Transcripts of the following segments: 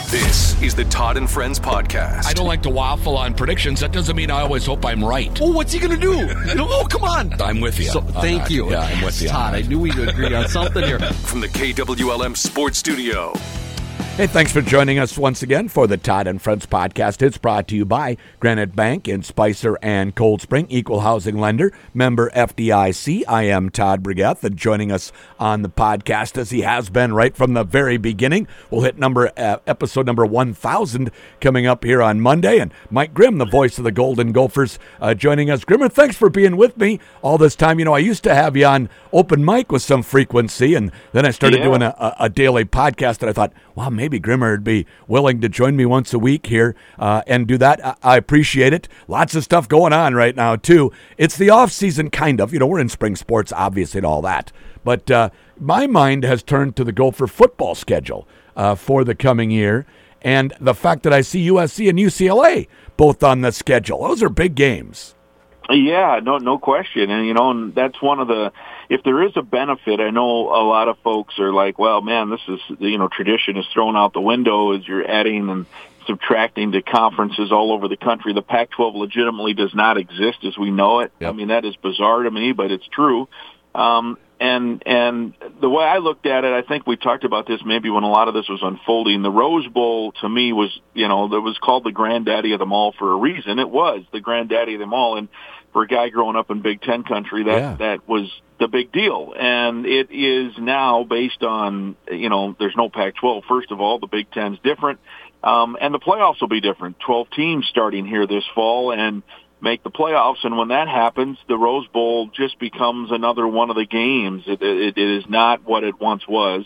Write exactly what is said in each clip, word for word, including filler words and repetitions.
This is the Todd and Friends podcast. I don't like to waffle on predictions. That doesn't mean I always hope I'm right. Oh, what's he going to do? You know, oh, come on. I'm with you. So, thank that. you. Yeah, I'm with you. Todd, I knew we'd agree on something here. From the K W L M Sports Studio. Hey, thanks for joining us once again for the Todd and Friends podcast. It's brought to you by Granite Bank in Spicer and Cold Spring, equal housing lender, member F D I C. I am Todd Brigeth, and joining us on the podcast as he has been right from the very beginning. We'll hit number uh, episode number one thousand coming up here on Monday. And Mike Grimm, the voice of the Golden Gophers, uh, joining us. Grimmer, thanks for being with me all this time. You know, I used to have you on open mic with some frequency, and then I started yeah. doing a, a, a daily podcast, and I thought, wow, maybe Grimmer would be willing to join me once a week here uh, and do that. I, I appreciate it. Lots of stuff going on right now, too. It's the off season, kind of. You know, we're in spring sports, obviously, and all that. But uh, my mind has turned to the Gopher football schedule uh, for the coming year, and the fact that I see U S C and U C L A both on the schedule. Those are big games. Yeah, no, no question. And, you know, and that's one of the, if there is a benefit, I know a lot of folks are like, well, man, this is, you know, tradition is thrown out the window as you're adding and subtracting to conferences all over the country. The Pac twelve legitimately does not exist as we know it. Yep. I mean, that is bizarre to me, but it's true. Um, and, and the way I looked at it, I think we talked about this maybe when a lot of this was unfolding. The Rose Bowl to me was, you know, that was called the granddaddy of them all for a reason. It was the granddaddy of them all. And for a guy growing up in Big Ten country, that, yeah. that was the big deal. And it is now based on, you know, there's no Pac twelve. First of all, the Big Ten's different. Um, and the playoffs will be different. twelve teams starting here this fall and make the playoffs. And when that happens, the Rose Bowl just becomes another one of the games. It, it, it is not what it once was.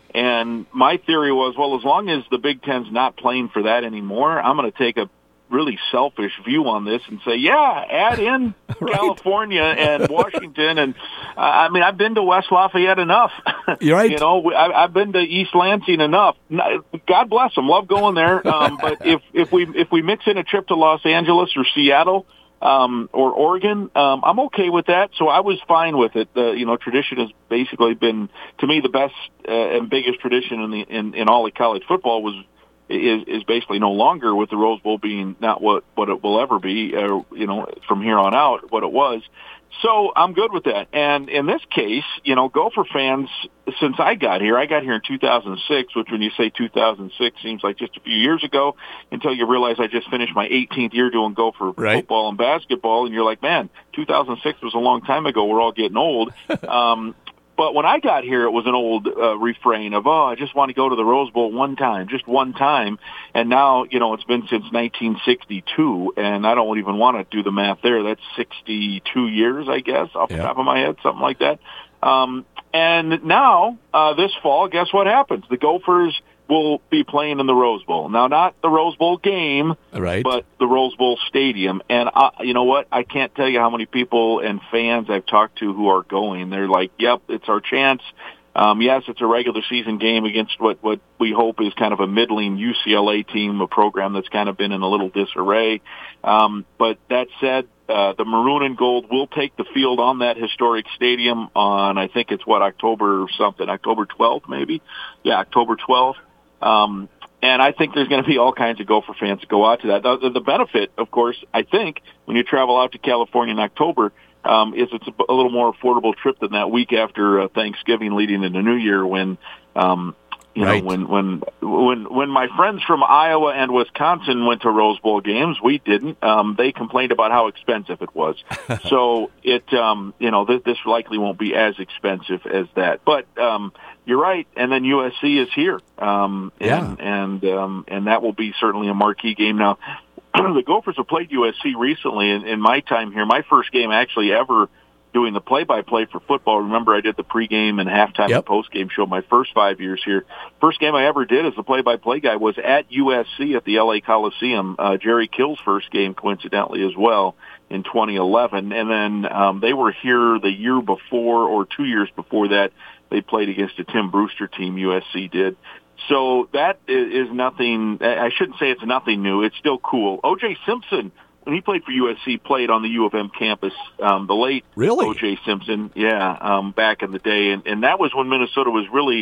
And my theory was, well, as long as the Big Ten's not playing for that anymore, I'm going to take a really selfish view on this and say, yeah, add in right. California and Washington. And uh, I mean, I've been to West Lafayette enough. You're right. You know, I, I've been to East Lansing enough. God bless them. Love going there. Um, but if, if we, if we mix in a trip to Los Angeles or Seattle, um, or Oregon, um, I'm okay with that. So I was fine with it. The, you know, tradition has basically been, to me, the best uh, and biggest tradition in the, in, in all of college football was, is is basically no longer, with the Rose Bowl being not what, what it will ever be, uh, you know, from here on out, what it was. So I'm good with that. And in this case, you know, Gopher fans, since I got here, I got here in two thousand six, which when you say two thousand six seems like just a few years ago, until you realize I just finished my eighteenth year doing Gopher right. football and basketball, and you're like, man, two thousand six was a long time ago. We're all getting old. um But when I got here, it was an old uh, refrain of, oh, I just want to go to the Rose Bowl one time, just one time. And now, you know, it's been since nineteen sixty-two, and I don't even want to do the math there. That's sixty-two years, I guess, off yeah. the top of my head, something like that. Um, and now, uh, this fall, guess what happens? The Gophers will be playing in the Rose Bowl. Now, not the Rose Bowl game, right. but the Rose Bowl stadium. And I, you know what? I can't tell you how many people and fans I've talked to who are going. They're like, yep, it's our chance. Um, yes, it's a regular season game against what, what we hope is kind of a middling U C L A team, a program that's kind of been in a little disarray. Um, but that said, uh, the maroon and gold will take the field on that historic stadium on, I think it's what, October or something, October twelfth maybe? Yeah, October twelfth. Um, and I think there's going to be all kinds of Gopher fans that go out to that. The, the benefit, of course, I think, when you travel out to California in October, um, is it's a, a little more affordable trip than that week after uh, Thanksgiving leading into New Year when, um, you right. know, when, when, when, when my friends from Iowa and Wisconsin went to Rose Bowl games, we didn't. Um, they complained about how expensive it was. so it, um, you know, th- this likely won't be as expensive as that. But, um, you're right. And then U S C is here. Um, and, yeah. and, um, and that will be certainly a marquee game. Now, the Gophers have played U S C recently in, in my time here. My first game actually ever doing the play-by-play for football. Remember, I did the pregame and halftime yep. and postgame show my first five years here. First game I ever did as the play-by-play guy was at U S C at the L A Coliseum. Uh, Jerry Kill's first game, coincidentally, as well, in twenty eleven. And then um, they were here the year before, or two years before that. They played against a Tim Brewster team, U S C did. So that is nothing. I shouldn't say it's nothing new. It's still cool. O J Simpson, when he played for U S C, played on the U of M campus. Um, the late really? O J Simpson, yeah, um, back in the day. And, and that was when Minnesota was really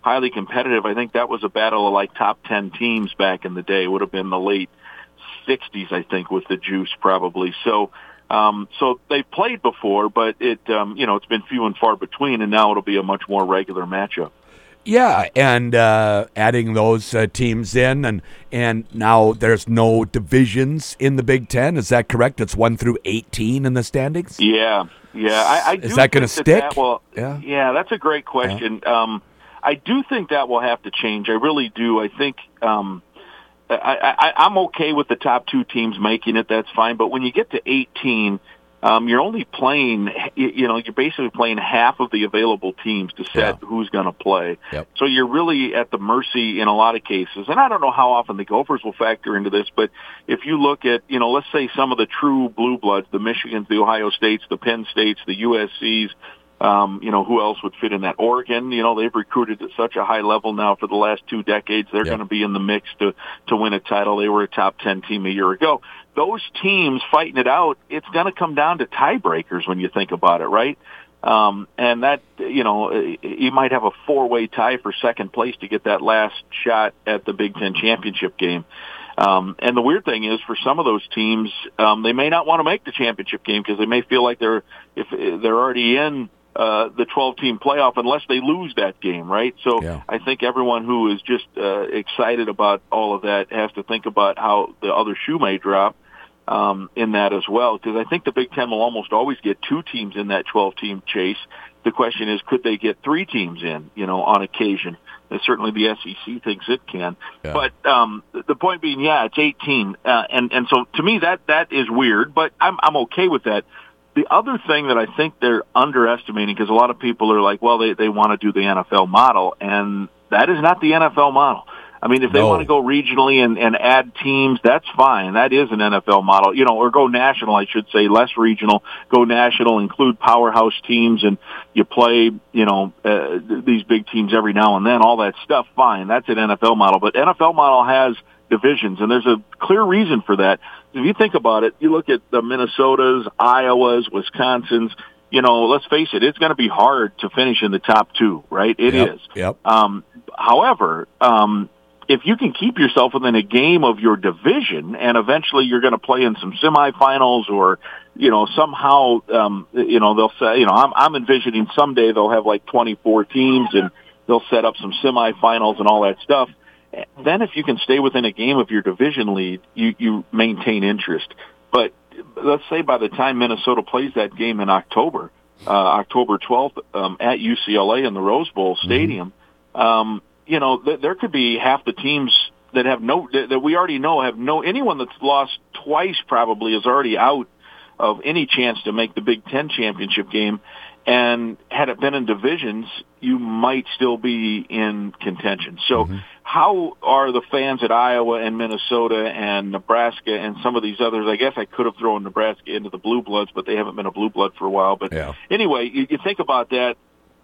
highly competitive. I think that was a battle of like top ten teams back in the day. It would have been the late sixties, I think, with the Juice probably. So, um, so they've played before, but it, um, you know, it's been few and far between, and now it'll be a much more regular matchup. Yeah, and uh, adding those uh, teams in, and and now there's no divisions in the Big Ten. Is that correct? It's one through eighteen in the standings. Yeah, yeah. I, I do is that going to stick? That that will, yeah, yeah. That's a great question. Yeah. Um, I do think that will have to change. I really do. I think um, I, I, I'm okay with the top two teams making it. That's fine. But when you get to eighteen. Um, you're only playing, you know, you're basically playing half of the available teams to set yeah. who's going to play. Yep. So you're really at the mercy in a lot of cases. And I don't know how often the Gophers will factor into this, but if you look at, you know, let's say some of the true blue bloods, the Michigans, the Ohio States, the Penn States, the U S Cs, um, you know, who else would fit in that? Oregon, you know, they've recruited at such a high level now for the last two decades. They're yep. going to be in the mix to, to win a title. They were a top ten team a year ago. Those teams fighting it out, it's going to come down to tiebreakers when you think about it, right? Um, and that, you know, you might have a four-way tie for second place to get that last shot at the Big Ten championship game. Um, and the weird thing is, for some of those teams, um, they may not want to make the championship game because they may feel like they're if they're already in uh, the twelve-team playoff unless they lose that game, right? So yeah. I think everyone who is just uh, excited about all of that has to think about how the other shoe may drop. Um, in that as well, because I think the Big Ten will almost always get two teams in that twelve-team chase. The question is, could they get three teams in, you know, on occasion? And certainly the S E C thinks it can. Yeah. But um, the point being, yeah, it's eighteen. Uh, and, and so to me, that that is weird, but I'm, I'm okay with that. The other thing that I think they're underestimating, because a lot of people are like, well, they, they want to do the N F L model, and that is not the N F L model. I mean, if they no. want to go regionally and, and add teams, that's fine. That is an N F L model, you know, or go national, I should say, less regional, go national, include powerhouse teams, and you play, you know, uh, these big teams every now and then, all that stuff, fine. That's an N F L model. But N F L model has divisions, and there's a clear reason for that. If you think about it, you look at the Minnesotas, Iowas, Wisconsins, you know, let's face it, it's going to be hard to finish in the top two, right? It yep. is. Yep. Um, however, um, if you can keep yourself within a game of your division, and eventually you're going to play in some semifinals, or you know somehow um, you know they'll say, you know I'm, I'm envisioning someday they'll have like twenty-four teams and they'll set up some semifinals and all that stuff. Then if you can stay within a game of your division lead, you you maintain interest. But let's say by the time Minnesota plays that game in October, uh, October twelfth um, at U C L A in the Rose Bowl Stadium. Mm-hmm. Um, You know, th- there could be half the teams that have no, that, that we already know have no, anyone that's lost twice probably is already out of any chance to make the Big Ten championship game. And had it been in divisions, you might still be in contention. So mm-hmm. how are the fans at Iowa and Minnesota and Nebraska and some of these others? I guess I could have thrown Nebraska into the Blue Bloods, but they haven't been a Blue Blood for a while. But yeah. anyway, you, you think about that.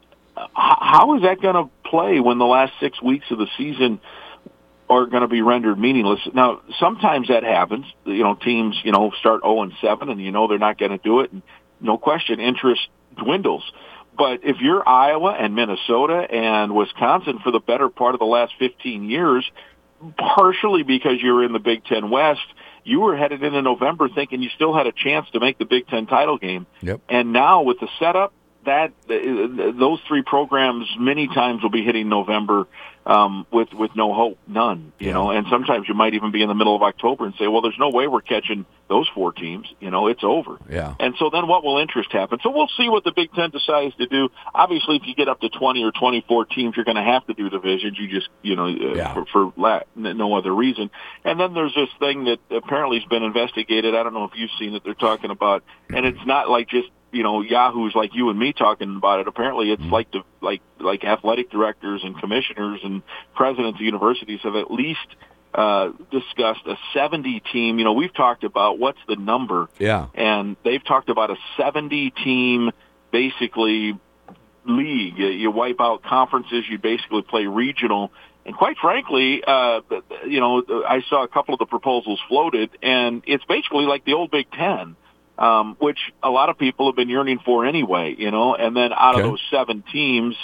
How is that going to play when the last six weeks of the season are going to be rendered meaningless? Now, sometimes that happens. You know, teams, you know, start oh and seven, and you know they're not going to do it. And no question, interest dwindles. But if you're Iowa and Minnesota and Wisconsin for the better part of the last fifteen years, partially because you're in the Big Ten West, you were headed into November thinking you still had a chance to make the Big Ten title game. Yep. And now with the setup, that those three programs many times will be hitting November um, with with no hope, none. You yeah. know, and sometimes you might even be in the middle of October and say, well, there's no way we're catching those four teams. You know, it's over. Yeah. And so then what will interest happen? So we'll see what the Big Ten decides to do. Obviously, if you get up to twenty or twenty-four teams, you're going to have to do divisions. You just, you know, uh, yeah. for, for la- no other reason. And then there's this thing that apparently has been investigated. I don't know if you've seen it. They're talking about, and it's not like just, you know, yahoos like you and me talking about it. Apparently it's mm-hmm. like the, like like athletic directors and commissioners and presidents of universities have at least uh, discussed a seventy-team. You know, we've talked about what's the number. Yeah. And they've talked about a seventy-team, basically, league. You wipe out conferences. You basically play regional. And quite frankly, uh, you know, I saw a couple of the proposals floated, and it's basically like the old Big Ten. Um, which a lot of people have been yearning for anyway, you know, and then out okay. of those seven teams,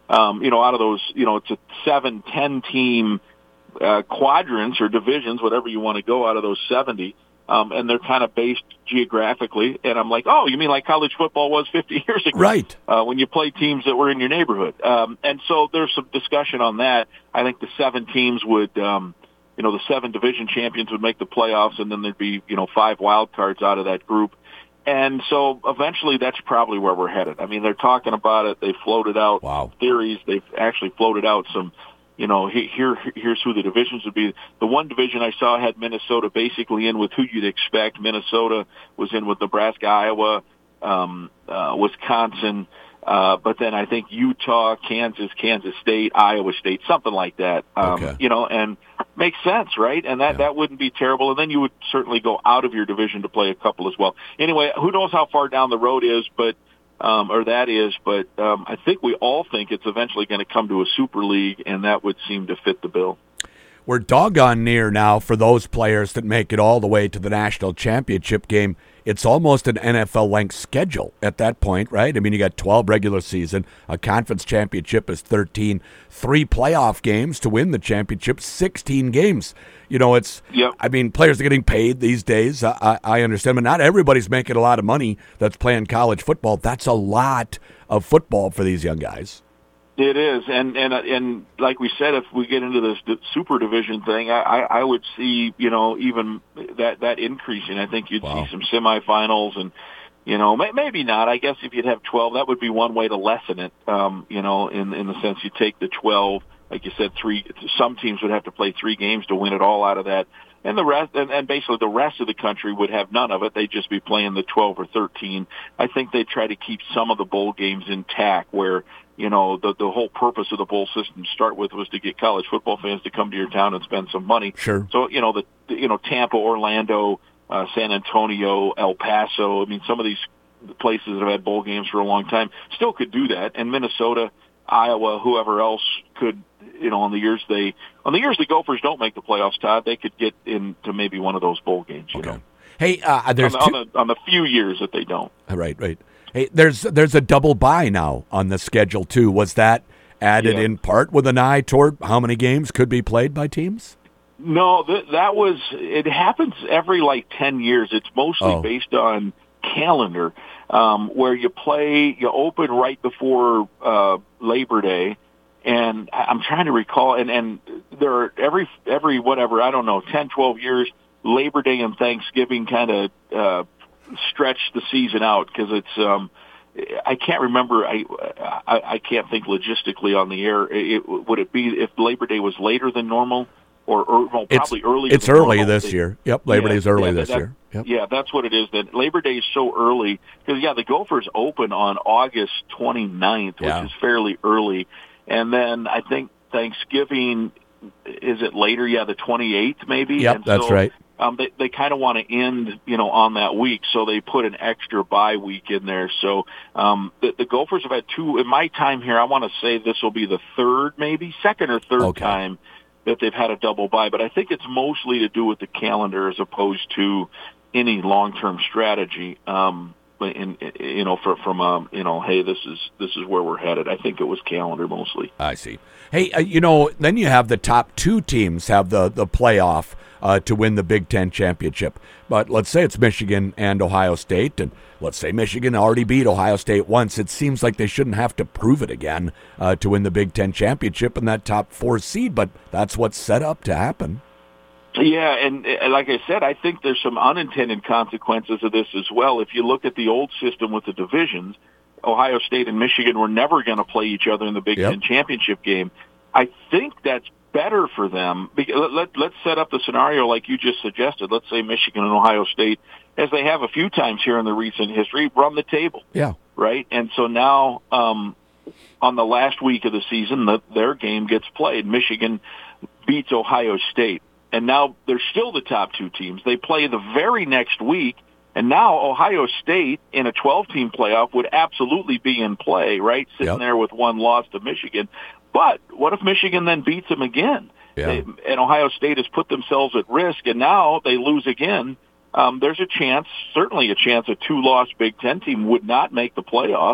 um, you know, out of those, you know, it's a seven, ten team uh, quadrants or divisions, whatever you want to go out of those seventy. Um, and they're kind of based geographically. And I'm like, oh, you mean like college football was fifty years ago? Right. Uh, when you played teams that were in your neighborhood. Um, and so there's some discussion on that. I think the seven teams would, um, you know, the seven division champions would make the playoffs, and then there'd be, you know, five wild cards out of that group. And so eventually that's probably where we're headed. I mean, they're talking about it. They floated out wow. theories. They've actually floated out some, you know, here, here's who the divisions would be. The one division I saw had Minnesota basically in with who you'd expect. Minnesota was in with Nebraska, Iowa, um, uh, Wisconsin, uh, but then I think Utah, Kansas, Kansas State, Iowa State, something like that. Um, okay. You know, and makes sense, right? And that, yeah. that wouldn't be terrible. And then you would certainly go out of your division to play a couple as well. Anyway, who knows how far down the road is, but Um, or that is, but um, I think we all think it's eventually going to come to a Super League, and that would seem to fit the bill. We're doggone near now for those players that make it all the way to the national championship game. It's almost an N F L-length schedule at that point, right? I mean, you got twelve regular season, a conference championship is thirteen, three playoff games to win the championship, sixteen games. You know, it's, yep. I mean, players are getting paid these days. I, I understand, but not everybody's making a lot of money that's playing college football. That's a lot of football for these young guys. It is, and and and like we said, if we get into this super division thing, I, I, I would see, you know, even that that increasing. I think you'd wow. see some semifinals, and you know, may, maybe not. I guess if you'd have twelve, that would be one way to lessen it. Um, you know, in in the sense you take the twelve, like you said, three. Some teams would have to play three games to win it all out of that. And the rest, and, and basically the rest of the country would have none of it. They'd just be playing the twelve or thirteen. I think they'd try to keep some of the bowl games intact where, you know, the the whole purpose of the bowl system to start with was to get college football fans to come to your town and spend some money. Sure. So, you know, the, you know, Tampa, Orlando, uh, San Antonio, El Paso, I mean, some of these places that have had bowl games for a long time still could do that. And Minnesota, Iowa, whoever else could, you know, on the years they, on the years the Gophers don't make the playoffs, Todd, they could get into maybe one of those bowl games, you okay. know. Hey, uh, there's on the, two... on, the, on the few years that they don't. Right, right. Hey, there's there's a double bye now on the schedule too. Was that added yeah. in part with an eye toward how many games could be played by teams? No, th- that was, it happens every like ten years. It's mostly oh. based on calendar, um, where you play, you open right before uh, Labor Day. And I'm trying to recall, and, and there are every, every whatever, I don't know, ten, twelve years, Labor Day and Thanksgiving kind of uh, stretch the season out because it's, um, I can't remember, I, I I can't think logistically on the air. It, would it be if Labor Day was later than normal? Or, or well, probably it's, earlier. It's than early normal. this year. Yep, Labor yeah, Day is early yeah, this that, year. Yep. Yeah, that's what it is. That Labor Day is so early because yeah, the Gophers open on August twenty-ninth, which yeah. is fairly early, and then I think Thanksgiving is it later? Yeah, the twenty-eighth maybe. Yep, and that's so, right. Um, they they kind of want to end, you know, on that week, so they put an extra bye week in there. So um, the, the Gophers have had two. In my time here, I want to say this will be the third, maybe second or third okay. time that they've had a double bye, but I think it's mostly to do with the calendar as opposed to any long-term strategy. Um, in, in, you know, for, from um, you know, hey, this is this is where we're headed. I think it was calendar mostly. I see. Hey, uh, you know, then you have the top two teams have the the playoff uh, to win the Big Ten championship. But let's say it's Michigan and Ohio State, and let's say Michigan already beat Ohio State once. It seems like they shouldn't have to prove it again uh, to win the Big Ten championship in that top four seed, but that's what's set up to happen. Yeah, and uh, like I said, I think there's some unintended consequences of this as well. If you look at the old system with the divisions, Ohio State and Michigan were never going to play each other in the Big yep. Ten championship game. I think that's better for them. Let, let, let's set up the scenario like you just suggested. Let's say Michigan and Ohio State, as they have a few times here in the recent history, run the table. Yeah. Right? And so now um, on the last week of the season, the, their game gets played. Michigan beats Ohio State. And now they're still the top two teams. They play the very next week, and now Ohio State in a twelve-team playoff would absolutely be in play, right, sitting yep. there with one loss to Michigan. But what if Michigan then beats them again? Yeah. They, and Ohio State has put themselves at risk, and now they lose again. Um, there's a chance, certainly a chance, a two-loss Big Ten team would not make the playoffs.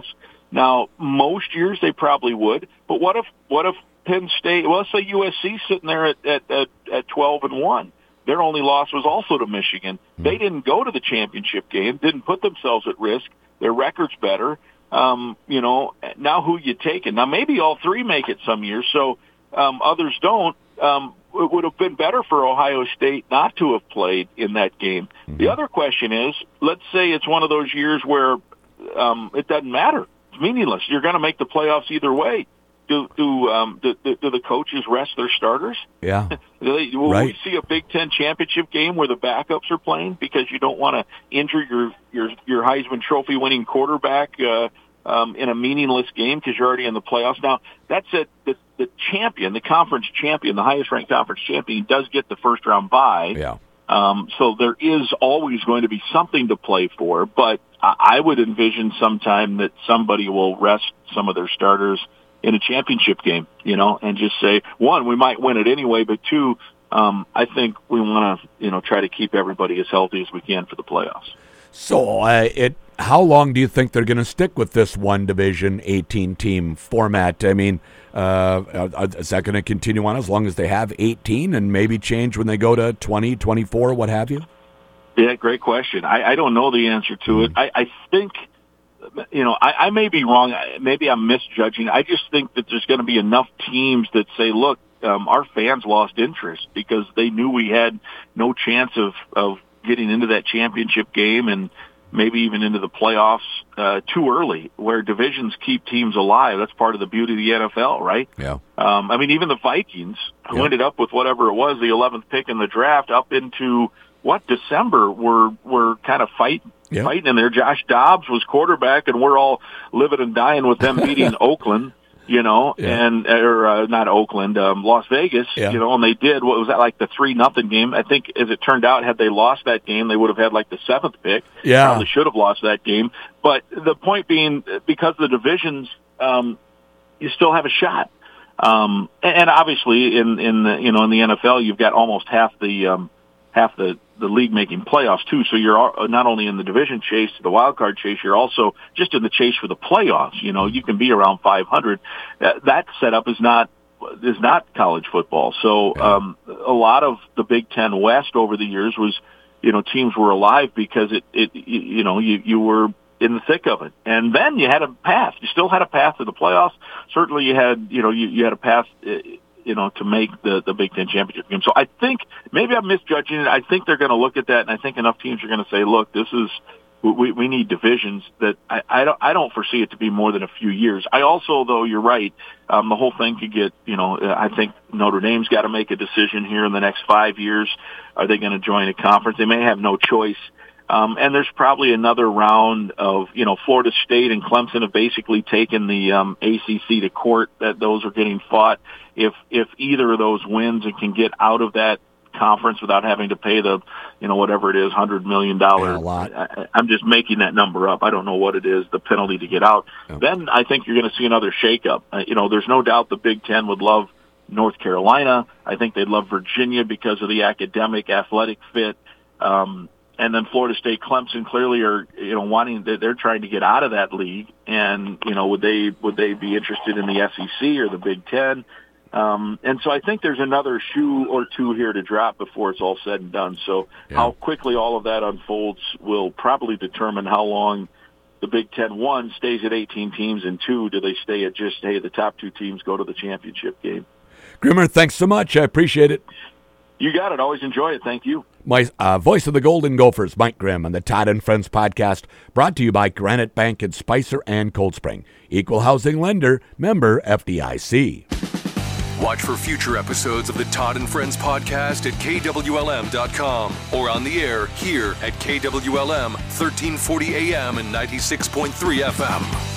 Now, most years they probably would, but what if what if Penn State? Well, let's say U S C sitting there at at at, at twelve and one. Their only loss was also to Michigan. Mm-hmm. They didn't go to the championship game, didn't put themselves at risk. Their record's better. Um, you know, now who you taking? Now maybe all three make it some years, so um, others don't. Um, it would have been better for Ohio State not to have played in that game. Mm-hmm. The other question is, let's say it's one of those years where um, it doesn't matter. It's meaningless. You're going to make the playoffs either way. Do do, um, do do do the coaches rest their starters? Yeah. they, will right. we see a Big Ten championship game where the backups are playing because you don't want to injure your your your Heisman Trophy winning quarterback uh, um, in a meaningless game because you're already in the playoffs? Now that's it. The, the champion, the conference champion, the highest ranked conference champion, does get the first round bye. Yeah. Um, so there is always going to be something to play for, but I would envision sometime that somebody will rest some of their starters in a championship game, you know, and just say, one, we might win it anyway, but two, um, I think we want to, you know, try to keep everybody as healthy as we can for the playoffs. So, uh, it. How long do you think they're going to stick with this one division, eighteen team format? I mean, uh, is that going to continue on as long as they have eighteen and maybe change when they go to twenty, twenty-four, what have you? Yeah, great question. I, I don't know the answer to it. I, I think, you know, I, I may be wrong. Maybe I'm misjudging. I just think that there's going to be enough teams that say, look, um, our fans lost interest because they knew we had no chance of, of getting into that championship game and maybe even into the playoffs uh, too early, where divisions keep teams alive. That's part of the beauty of the N F L, right? Yeah. Um, I mean, even the Vikings, who yeah. ended up with whatever it was, the eleventh pick in the draft, up into what December, were were kind of fighting. Yeah. Fighting in there. Josh Dobbs was quarterback, and we're all living and dying with them beating Oakland, you know, yeah. and or uh, not Oakland, um, Las Vegas, yeah. you know, and they did. What was that, like the three nothing game? I think, as it turned out, had they lost that game, they would have had like the seventh pick. Yeah, probably should have lost that game. But the point being, because of the divisions, um, you still have a shot. Um, and obviously, in in the, you know, in the N F L, you've got almost half the um, half the. the league making playoffs too, so you're not only in the division chase, the wild card chase, you're also just in the chase for the playoffs. You know, you can be around five hundred. That, that setup is not is not college football. So um, a lot of the Big Ten West over the years was, you know, teams were alive because it, it you know, you you were in the thick of it, and then you had a path. You still had a path to the playoffs. Certainly, you had you know you, you had a path. Uh, you know, to make the, the Big Ten championship game. So I think, maybe I'm misjudging it. I think they're going to look at that, and I think enough teams are going to say, look, this is, we, we need divisions that I, I don't, I don't foresee it to be more than a few years. I also, though, you're right, um, the whole thing could get, you know, I think Notre Dame's got to make a decision here in the next five years. Are they going to join a conference? They may have no choice. Um, and there's probably another round of, you know, Florida State and Clemson have basically taken the um, A C C to court, that those are getting fought. If if either of those wins and can get out of that conference without having to pay the, you know, whatever it is, one hundred million dollars. Yeah, a lot. I, I'm just making that number up. I don't know what it is, the penalty to get out. Yeah. Then I think you're going to see another shakeup. Uh, you know, there's no doubt the Big Ten would love North Carolina. I think they'd love Virginia because of the academic, athletic fit. Um, and then Florida State, Clemson clearly are, you know, wanting, they're trying to get out of that league. And, you know, would they, would they be interested in the S E C or the Big Ten? Um, and so I think there's another shoe or two here to drop before it's all said and done. So yeah. how quickly all of that unfolds will probably determine how long the Big Ten, one, stays at eighteen teams, and two, do they stay at just, hey, the top two teams go to the championship game. Grimmer, thanks so much. I appreciate it. You got it. Always enjoy it. Thank you. My uh, voice of the Golden Gophers, Mike Grimm, on the Todd and Friends podcast, brought to you by Granite Bank in Spicer and Cold Spring. Equal housing lender, member F D I C. Watch for future episodes of the Todd and Friends podcast at K W L M dot com or on the air here at K W L M thirteen forty A M and ninety-six point three F M.